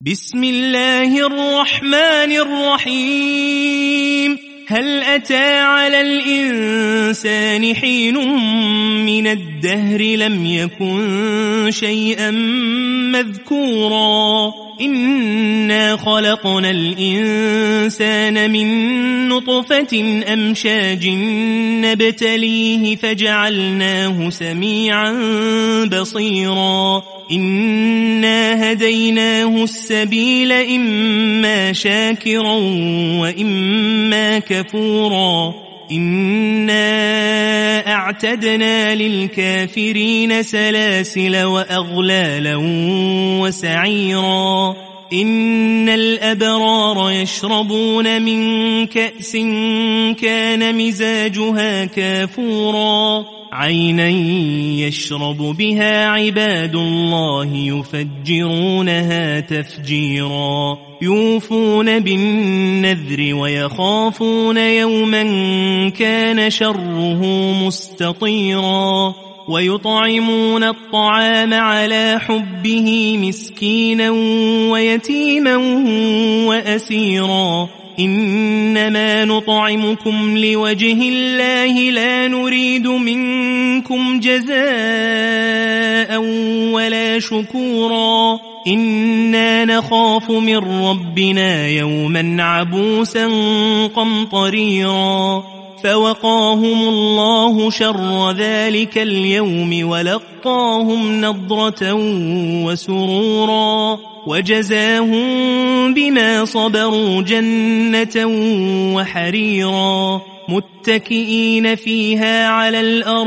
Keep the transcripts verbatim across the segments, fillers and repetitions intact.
بسم الله الرحمن الرحيم هل أتى على الإنسان حين من الدهر لم يكن شيئا مذكورا إنا خلقنا الإنسان من نطفة أمشاج نبتليه فجعلناه سميعا بصيرا إنا هديناه السبيل إما شاكرا وإما كفورا إنا أعتدنا للكافرين سلاسل وأغلالا وسعيرا إن الأبرار يشربون من كأس كان مزاجها كافورا عينا يشرب بها عباد الله يفجرونها تفجيرا يوفون بالنذر ويخافون يوما كان شره مستطيرا ويطعمون الطعام على حبه مسكينا ويتيما وأسيرا إنما نطعمكم لوجه الله لا نريد منكم جزاء ولا شكورا إنا نخاف من ربنا يوما عبوسا قمطريرا فوقاهم الله شر ذلك اليوم ولقاهم نضرة وسرورا وجزاهم بما صبروا جنة وحريرا متكئين فيها على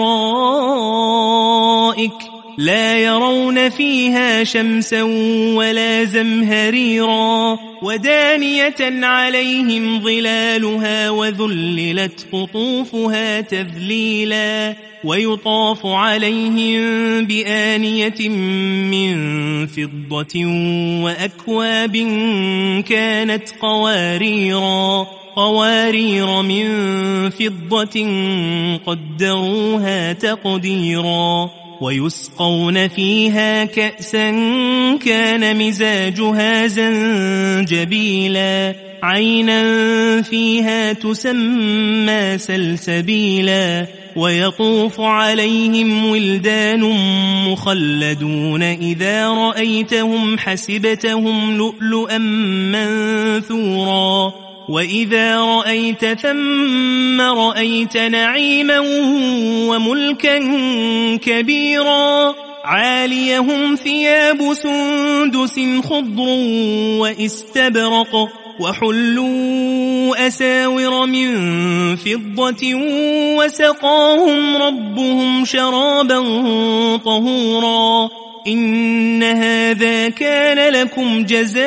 الأرائك لا يرون فيها شمسا ولا زمهريرا ودانية عليهم ظلالها وذللت قطوفها تذليلا ويطاف عليهم بآنية من فضة وأكواب كانت قواريرا قوارير من فضة قدروها تقديرا ويسقون فيها كأسا كان مزاجها زنجبيلا عينا فيها تسمى سلسبيلا ويطوف عليهم ولدان مخلدون إذا رأيتهم حسبتهم لؤلؤا منثورا وإذا رأيت ثم رأيت نعيما وملكا كبيرا عاليهم ثياب سندس خضر واستبرق وحلوا أساور من فضة وسقاهم ربهم شرابا طهورا إن هذا كان لكم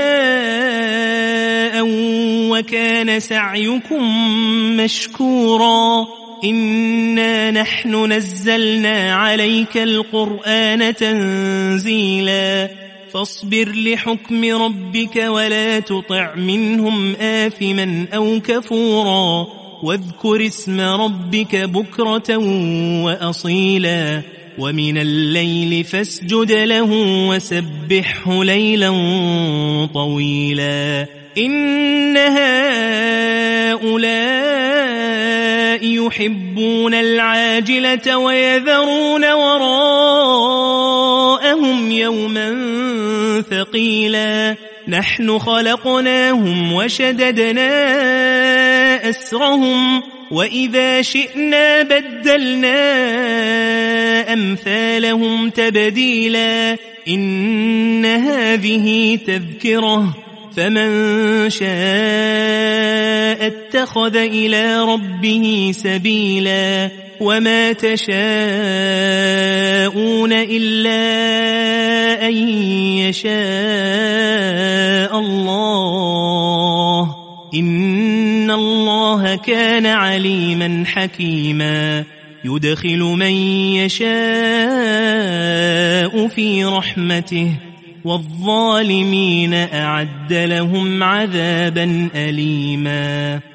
جزاء وكان سعيكم مشكورا إنا نحن نزلنا عليك القرآن تنزيلا فاصبر لحكم ربك ولا تطع منهم آثما أو كفورا واذكر اسم ربك بكرة وأصيلا ومن الليل فاسجد له وسبحه ليلا طويلا إن هؤلاء يحبون العاجلة ويذرون وراءهم يوما ثقيلا نحن خلقناهم وشددنا أسرهم وإذا شئنا بدلنا أمثالهم تبديلا إن هذه تذكرة فمن شاء اتخذ إلى ربه سبيلا وما تشاءون إلا أن يشاء الله إن الله كان عليما حكيما يدخل من يشاء في رحمته والظالمين أعد لهم عذابا أليما.